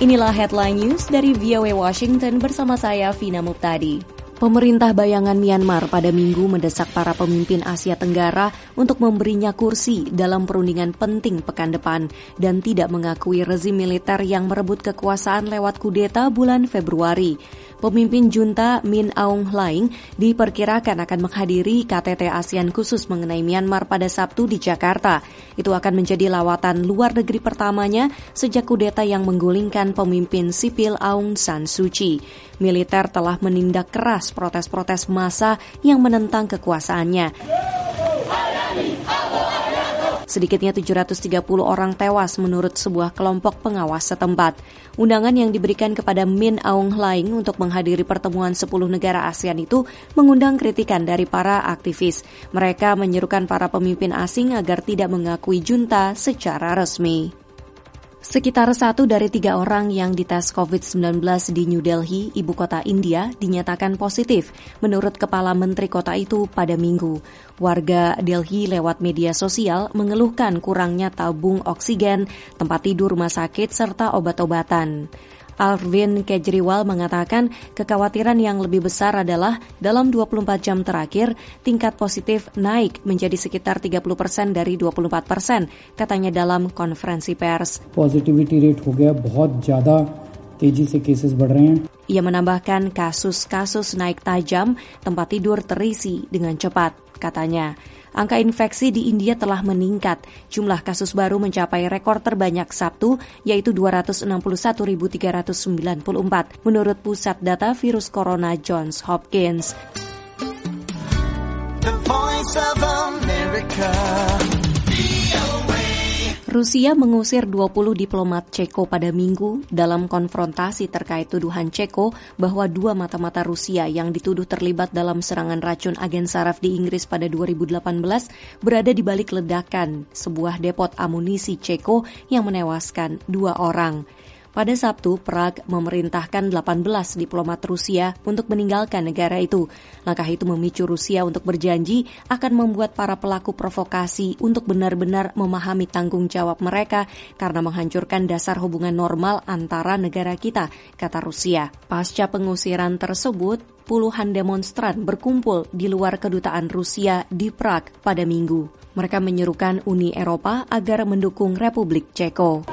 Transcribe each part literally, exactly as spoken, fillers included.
Inilah Headline News dari V O A Washington bersama saya, Vina Muptadi. Pemerintah bayangan Myanmar pada Minggu mendesak para pemimpin Asia Tenggara untuk memberinya kursi dalam perundingan penting pekan depan dan tidak mengakui rezim militer yang merebut kekuasaan lewat kudeta bulan Februari. Pemimpin junta Min Aung Hlaing diperkirakan akan menghadiri K T T ASEAN khusus mengenai Myanmar pada Sabtu di Jakarta. Itu akan menjadi lawatan luar negeri pertamanya sejak kudeta yang menggulingkan pemimpin sipil Aung San Suu Kyi. Militer telah menindak keras protes-protes massa yang menentang kekuasaannya. Sedikitnya tujuh ratus tiga puluh orang tewas menurut sebuah kelompok pengawas setempat. Undangan yang diberikan kepada Min Aung Hlaing untuk menghadiri pertemuan sepuluh negara ASEAN itu mengundang kritikan dari para aktivis. Mereka menyerukan para pemimpin asing agar tidak mengakui junta secara resmi. Sekitar satu dari tiga orang yang dites covid sembilan belas di New Delhi, ibu kota India, dinyatakan positif, menurut Kepala Menteri kota itu pada Minggu. Warga Delhi lewat media sosial mengeluhkan kurangnya tabung oksigen, tempat tidur rumah sakit, serta obat-obatan. Arvind Kejriwal mengatakan kekhawatiran yang lebih besar adalah dalam dua puluh empat jam terakhir tingkat positif naik menjadi sekitar tiga puluh persen dari dua puluh empat persen, katanya dalam konferensi pers. Positivity rate ho gaya bahut zyada teji se cases बढ़ रहे हैं. Ia menambahkan kasus-kasus naik tajam, tempat tidur terisi dengan cepat, katanya. Angka infeksi di India telah meningkat. Jumlah kasus baru mencapai rekor terbanyak Sabtu, yaitu dua ratus enam puluh satu ribu tiga ratus sembilan puluh empat, menurut Pusat Data Virus Corona Johns Hopkins. The Voice of America. Rusia mengusir dua puluh diplomat Ceko pada Minggu dalam konfrontasi terkait tuduhan Ceko bahwa dua mata-mata Rusia yang dituduh terlibat dalam serangan racun agen saraf di Inggris pada dua ribu delapan belas berada di balik ledakan sebuah depot amunisi Ceko yang menewaskan dua orang. Pada Sabtu, Prague memerintahkan delapan belas diplomat Rusia untuk meninggalkan negara itu. Langkah itu memicu Rusia untuk berjanji akan membuat para pelaku provokasi untuk benar-benar memahami tanggung jawab mereka karena menghancurkan dasar hubungan normal antara negara kita, kata Rusia. Pasca pengusiran tersebut, puluhan demonstran berkumpul di luar kedutaan Rusia di Prague pada Minggu. Mereka menyerukan Uni Eropa agar mendukung Republik Ceko.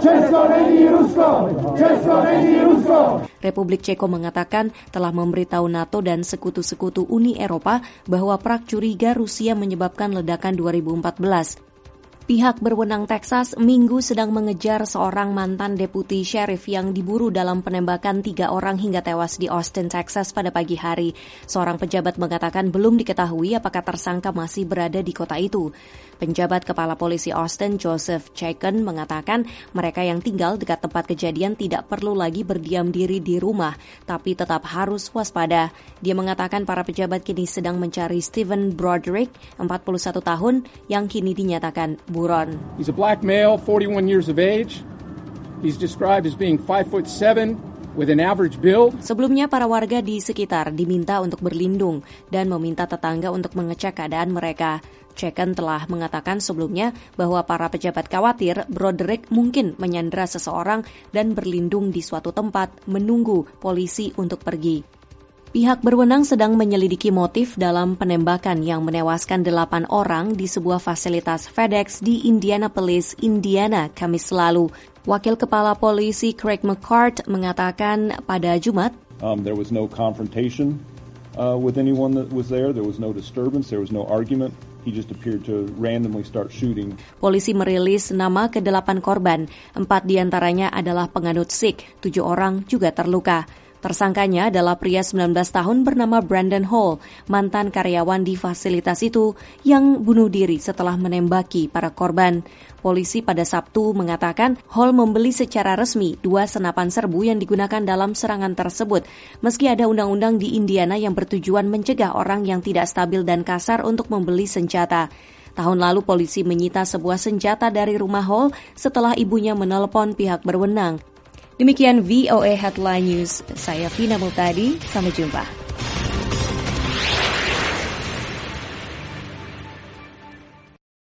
Republik Ceko mengatakan telah memberitahu NATO dan sekutu-sekutu Uni Eropa bahwa Prague curiga Rusia menyebabkan ledakan dua ribu empat belas. Pihak berwenang Texas Minggu sedang mengejar seorang mantan deputi sheriff yang diburu dalam penembakan tiga orang hingga tewas di Austin, Texas pada pagi hari. Seorang pejabat mengatakan belum diketahui apakah tersangka masih berada di kota itu. Penjabat Kepala Polisi Austin, Joseph Chaikin, mengatakan mereka yang tinggal dekat tempat kejadian tidak perlu lagi berdiam diri di rumah, tapi tetap harus waspada. Dia mengatakan para pejabat kini sedang mencari Stephen Broderick, empat puluh satu tahun, yang kini dinyatakan buron. He's a black male, forty-one years of age. He's described as being five foot seven with an average build. Sebelumnya para warga di sekitar diminta untuk berlindung dan meminta tetangga untuk mengecek keadaan mereka. Chaikin telah mengatakan sebelumnya bahwa para pejabat khawatir Broderick mungkin menyandera seseorang dan berlindung di suatu tempat menunggu polisi untuk pergi. Pihak berwenang sedang menyelidiki motif dalam penembakan yang menewaskan delapan orang di sebuah fasilitas FedEx di Indianapolis, Indiana, Kamis lalu. Wakil Kepala Polisi Craig McCart mengatakan pada Jumat, um, there was no confrontation uh, with anyone that was there. There was no disturbance. There was no argument. He just appeared to randomly start shooting. Polisi merilis nama kedelapan korban. Empat diantaranya adalah penganut Sikh. Tujuh orang juga terluka. Tersangkanya adalah pria sembilan belas tahun bernama Brandon Hall, mantan karyawan di fasilitas itu yang bunuh diri setelah menembaki para korban. Polisi pada Sabtu mengatakan Hall membeli secara resmi dua senapan serbu yang digunakan dalam serangan tersebut, meski ada undang-undang di Indiana yang bertujuan mencegah orang yang tidak stabil dan kasar untuk membeli senjata. Tahun lalu polisi menyita sebuah senjata dari rumah Hall setelah ibunya menelepon pihak berwenang. Demikian V O A Headline News. Saya Vina Muptadi, sampai jumpa.